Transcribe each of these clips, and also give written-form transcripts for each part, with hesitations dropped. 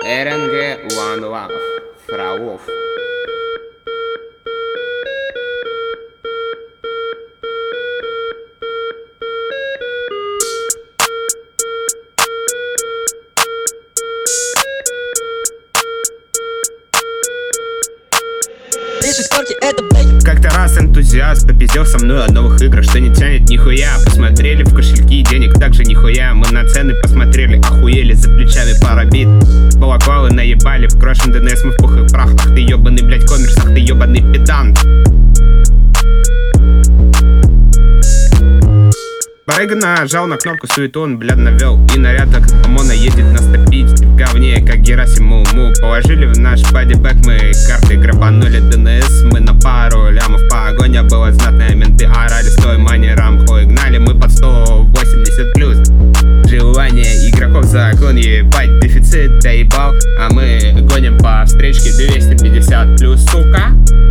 РНГ One Love, Фролов. Как-то раз энтузиаст попиздел со мной о новых играх, что не тянет нихуя. Посмотрели в кошельки, денег также нихуя. Мы на цены посмотрели, охуели, за плечами пара бит. Балаклавы наебали, в крошен ДНС мы в пух и прах. Ах ты ёбаный, блядь, коммерс, ах ты ёбаный педант. Барыга нажал на кнопку, суету он, блядь, навел. И наряд так ОМОНа едет нас топить в говне, как Герасим Му-Му. Положили в наш падибэк, мы карты грабанули ДНС. Мы на пару лямов, погоня была знатная. Менты орали, стой, манерам, хуй гнали. Мы под 180 плюс. Желание игроков закон, ебать, дефицит доебал. А мы гоним по встречке 250 плюс, сука.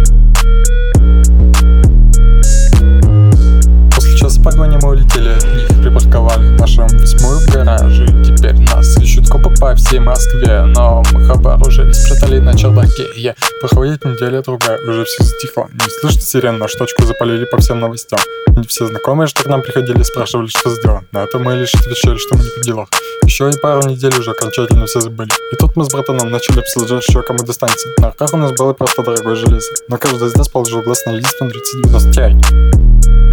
Сейчас в погоне мы улетели от них, припарковали нашу М8 в гараже. Теперь нас ищут копы по всей Москве, но мы их оборужили, спрятали на чердаке. Проходит неделя-другая, уже все затихло. Не слышно сирен, но штучку запалили по всем новостям. И все знакомые, что к нам приходили, спрашивали, что сделано. На это мы лишь отвечали, что мы не при делах. Еще и пару недель уже окончательно все забыли. И тут мы с братаном начали обсуждать, что кому достанется. На руках у нас было просто дорогое железо, но каждый из нас положил глаз на лист на 3090 Ti.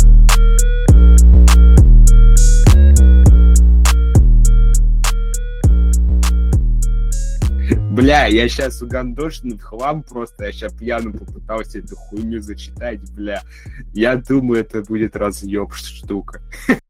Бля, я сейчас угандошный в хлам просто, я сейчас пьяно попытался эту хуйню зачитать, бля. Я думаю, это будет разъеб штука.